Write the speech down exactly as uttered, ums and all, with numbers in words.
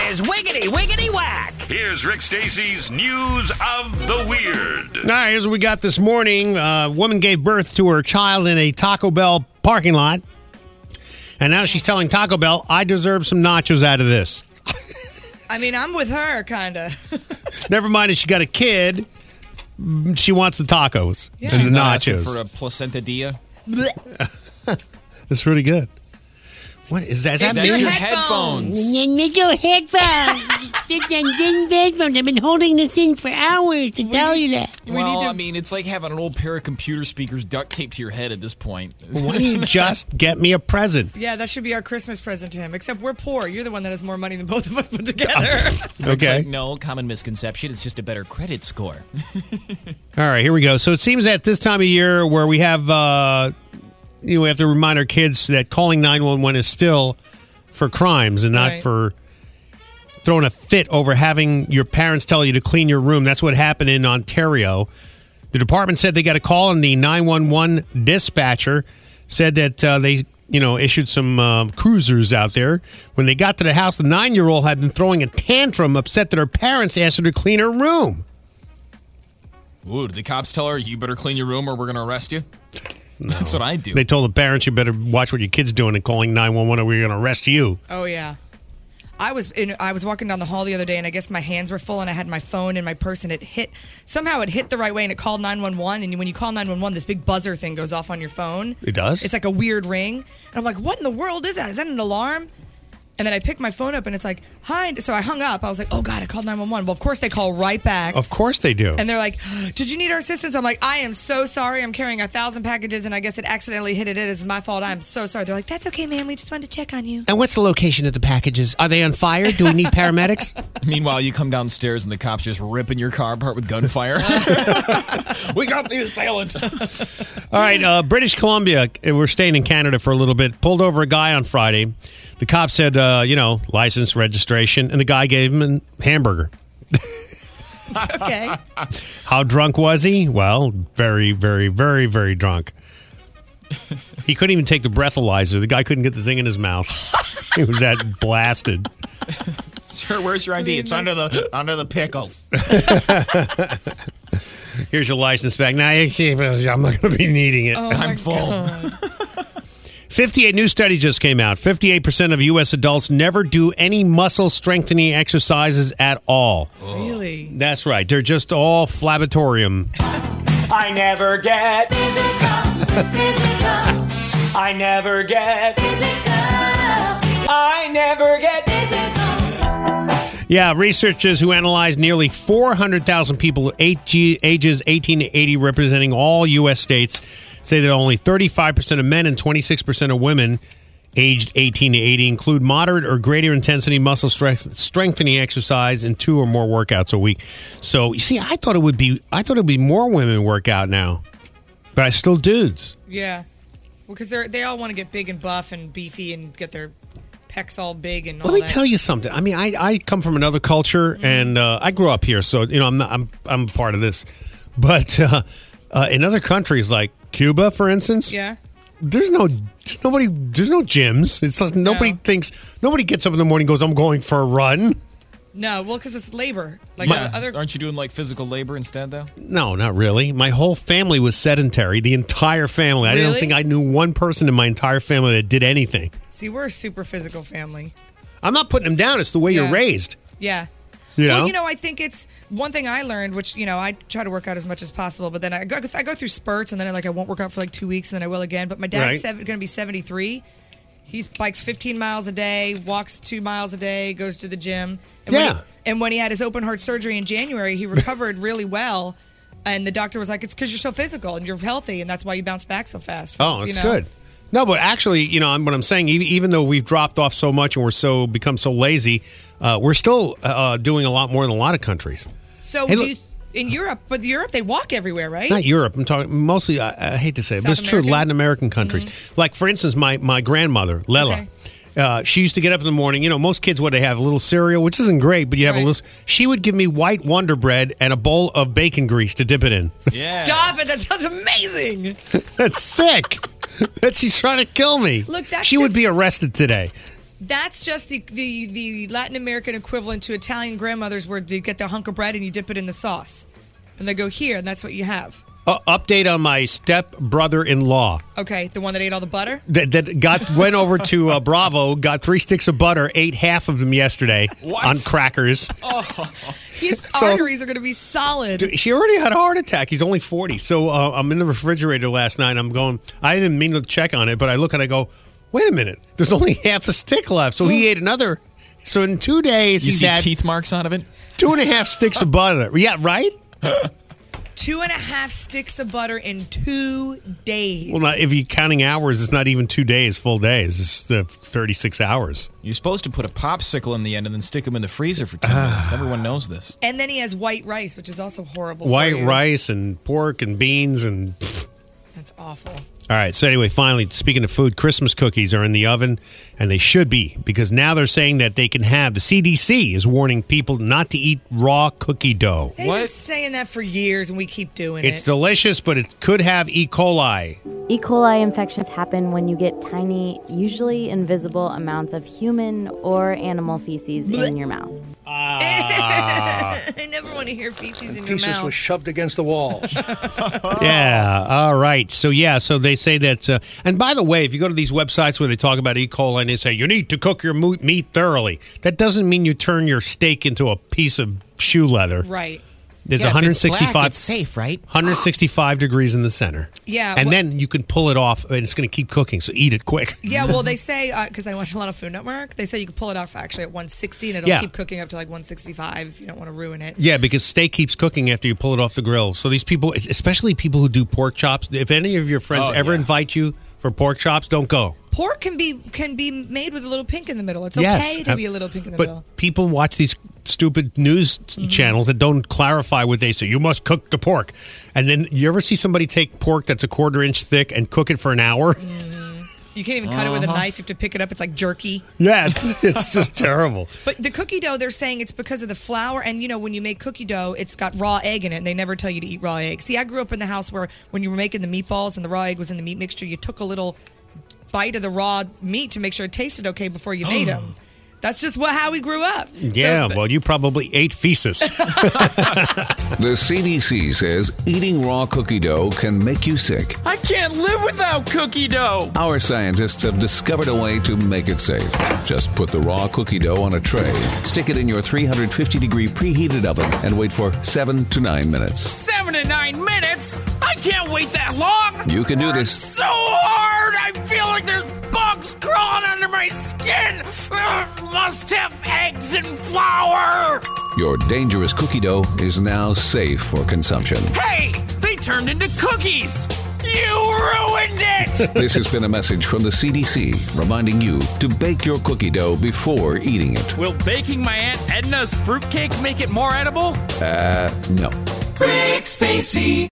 is Wiggity Wiggity Whack. Here's Rick Stacy's News of the Weird. All right, here's what we got this morning. A woman gave birth to her child in a Taco Bell parking lot. And now she's telling Taco Bell, I deserve some nachos out of this. I mean, I'm with her, kind of. Never mind if she got a kid. She wants the tacos Yeah. and She's the not asking nachos. for a placenta dia. That's pretty good. What is that? Is that It's me? your your headphones. headphones. Little headphones. Little headphones. I've been holding this in for hours to tell you that. Well, need to- I mean, it's like having an old pair of computer speakers duct taped to your head at this point. Why don't you just get me a present? Yeah, that should be our Christmas present to him. Except we're poor. You're the one that has more money than both of us put together. It's Okay. like, no, common misconception. It's just a better credit score. All right, here we go. So it seems at this time of year where we have, uh, you know, we have to remind our kids that calling nine one one is still for crimes and not Right. for throwing a fit over having your parents tell you to clean your room. That's what happened in Ontario. The department said they got a call, and the nine one one dispatcher said that uh, they, you know, issued some uh, cruisers out there. When they got to the house, the nine-year-old had been throwing a tantrum, upset that her parents asked her to clean her room. Ooh, did the cops tell her, you better clean your room or we're going to arrest you? That's what I do. They told the parents, you better watch what your kid's doing and calling nine one one or we're going to arrest you. Oh yeah, I was in, I was walking down the hall the other day, and I guess my hands were full, and I had my phone in my purse, and it hit somehow it hit the right way, and it called nine one one. And when you call nine one one, this big buzzer thing goes off on your phone. It does? It's like a weird ring, and I'm like, what in the world is that? Is that an alarm? And then I picked my phone up, and it's like, hi. So I hung up. I was like, oh God, I called nine one one. Well, of course they call right back. Of course they do. And they're like, did you need our assistance? I'm like, I am so sorry. I'm carrying a thousand packages, and I guess it accidentally hit it. It is my fault. I'm so sorry. They're like, that's okay, ma'am. We just wanted to check on you. And what's the location of the packages? Are they on fire? Do we need paramedics? Meanwhile, you come downstairs and the cops just ripping your car apart with gunfire. We got the assailant. All right, uh, British Columbia, we're staying in Canada for a little bit, pulled over a guy on Friday. The cop said, uh, you know, license, registration, and the guy gave him a hamburger. Okay. How drunk was he? Well, very, very, very, very drunk. He couldn't even take the breathalyzer. The guy couldn't get the thing in his mouth. He was that blasted. Sir, where's your I D? It's under the under the pickles. Here's your license back. Now, I'm not going to be needing it. Oh, I'm my full. God. fifty-eight new studies just came out. fifty-eight percent of U S adults never do any muscle strengthening exercises at all. Really? That's right. They're just all flabbatorium. I never get physical, physical. I never get physical. I never get physical. Yeah, researchers who analyzed nearly four hundred thousand people ages eighteen to eighty, representing all U S states, say that only thirty-five percent of men and twenty-six percent of women aged eighteen to eighty include moderate or greater intensity muscle strength, strengthening exercise in two or more workouts a week. So, you see, I thought it would be I thought it would be more women work out now, but I still dudes. Yeah. Well, because they they all want to get big and buff and beefy and get their pecs all big and all Let me that. tell you something. I mean, I, I come from another culture, and uh, I grew up here, so you know I'm not I'm I'm part of this. But uh, uh, in other countries like Cuba, for instance, Yeah. there's no there's nobody there's no gyms. It's like nobody No. thinks nobody gets up in the morning and goes, I'm going for a run. No, well, because it's labor. Like Yeah. other. Aren't you doing like physical labor instead, though? No, not really. My whole family was sedentary. The entire family. I don't Really? think I knew one person in my entire family that did anything. See, we're a super physical family. I'm not putting them down. It's the way Yeah. you're raised. Yeah. You know? Well, you know, I think it's one thing I learned, which, you know, I try to work out as much as possible, but then I go, I go through spurts, and then I, like I won't work out for like two weeks, and then I will again. But my dad's Right. seven, going to be seventy-three. He bikes fifteen miles a day, walks two miles a day, goes to the gym. And When Yeah. he, and when he had his open heart surgery in January, he recovered really well. And the doctor was like, it's because you're so physical and you're healthy, and that's why you bounce back so fast. Oh, You it's know? good. No, but actually, you know, I'm- what I'm saying, even, even though we've dropped off so much and we're so become so lazy, uh, we're still uh, doing a lot more than a lot of countries. So Hey, do look- you, in Europe, but Europe, they walk everywhere, right? Not Europe. I'm talking mostly. I, I hate to say it, but South it's true. American? Latin American countries, like for instance, my my grandmother Lela. Okay. Uh, she used to get up in the morning. You know, most kids, what they have, a little cereal, which isn't great, but you have Right. a little. She would give me white Wonder Bread and a bowl of bacon grease to dip it in. Yeah. Stop it! That sounds amazing. That's sick. That she's trying to kill me. Look, that's she would just- be arrested today. That's just the, the, the Latin American equivalent to Italian grandmothers where you get the hunk of bread and you dip it in the sauce. And they go here, and that's what you have. Uh, update on my step brother-in-law Okay, the one that ate all the butter? that, that got went over to uh, Bravo, got three sticks of butter, ate half of them yesterday What? on crackers. His So- arteries are going to be solid. Dude, she already had a heart attack. He's only forty. So uh, I'm in the refrigerator last night. I'm going, I didn't mean to check on it, but I look and I go, wait a minute. There's only half a stick left. So he ate another. So in two days, You he's see had teeth marks out of it? two and a half sticks of butter. Yeah, right? Two and a half sticks of butter in two days. Well, not, if you're counting hours, it's not even two days, full days. It's the thirty-six hours. You're supposed to put a popsicle in the end and then stick them in the freezer for two minutes. Everyone knows this. And then he has white rice, which is also horrible. White for you. rice and pork and beans and... That's awful. All right. So anyway, finally, speaking of food, Christmas cookies are in the oven, and they should be, because now they're saying that they can have. The C D C is warning people not to eat raw cookie dough. They've been What? saying that for years, and we keep doing It's it. delicious, but it could have E. coli. E. coli infections happen when you get tiny, usually invisible amounts of human or animal feces in your mouth. I never want to hear feces in your Feces mouth. was shoved against the walls. Yeah. All right. So yeah. So they say that. Uh, and by the way, if you go to these websites where they talk about E. coli and they say you need to cook your mo- meat thoroughly, that doesn't mean you turn your steak into a piece of shoe leather. Right. There's Yeah, if it's black, 165. it's safe, right? one hundred sixty-five degrees in the center. Yeah, And wh- then you can pull it off, and it's going to keep cooking, so eat it quick. Yeah, well, they say, because I watch a lot of Food Network, they say you can pull it off actually at one sixty, and it'll Yeah. keep cooking up to like one sixty-five if you don't want to ruin it. Yeah, because steak keeps cooking after you pull it off the grill. So these people, especially people who do pork chops, if any of your friends Oh, ever yeah. invite you for pork chops, don't go. Pork can be can be made with a little pink in the middle. It's Yes. okay to have- be a little pink in the but middle. people watch these stupid news Mm-hmm. channels that don't clarify what they say. You must cook the pork. And then you ever see somebody take pork that's a quarter inch thick and cook it for an hour? You can't even cut it with a Uh-huh. knife. You have to pick it up. It's like jerky. Yeah, it's, it's just terrible. But the cookie dough, they're saying it's because of the flour. And, you know, when you make cookie dough, it's got raw egg in it. And they never tell you to eat raw egg. See, I grew up in the house where when you were making the meatballs and the raw egg was in the meat mixture, you took a little bite of the raw meat to make sure it tasted okay before you made them. That's just what how we grew up. Yeah, So- well, you probably ate feces. The C D C says eating raw cookie dough can make you sick. I can't live without cookie dough. Our scientists have discovered a way to make it safe. Just put the raw cookie dough on a tray, stick it in your three hundred fifty degree preheated oven, and wait for seven to nine minutes. Seven to nine minutes? I can't wait that long. You can do this. So hard. I feel like there's bugs crawling under my skin. Ugh, must have eggs and flour. Your dangerous cookie dough is now safe for consumption. Hey, they turned into cookies. You ruined it. This has been a message from the C D C reminding you to bake your cookie dough before eating it. Will baking my Aunt Edna's fruitcake make it more edible? Uh, no. Rick Stacy.